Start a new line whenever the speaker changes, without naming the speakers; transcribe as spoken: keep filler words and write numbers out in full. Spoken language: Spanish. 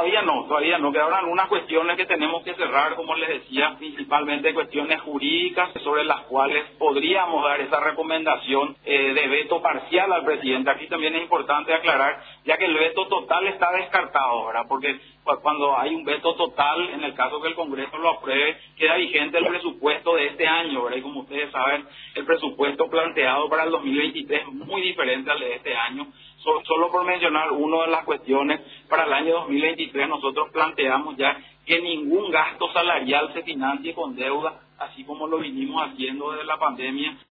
todavía no, todavía no. Quedaron algunas cuestiones que tenemos que cerrar, como les decía, principalmente cuestiones jurídicas sobre las cuales podríamos dar esa recomendación eh, de veto parcial al presidente. Aquí también es importante aclarar, ya que el veto total está descartado, ¿verdad? Porque cuando hay un veto total, en el caso que el Congreso lo apruebe, queda vigente el presupuesto de este año, ¿verdad? Y como ustedes saben, el presupuesto planteado para el dos mil veintitrés es muy diferente al de este año. So, solo por mencionar una de las cuestiones, para el año dos mil veintitrés nosotros planteamos ya que ningún gasto salarial se financie con deuda, así como lo vinimos haciendo desde la pandemia.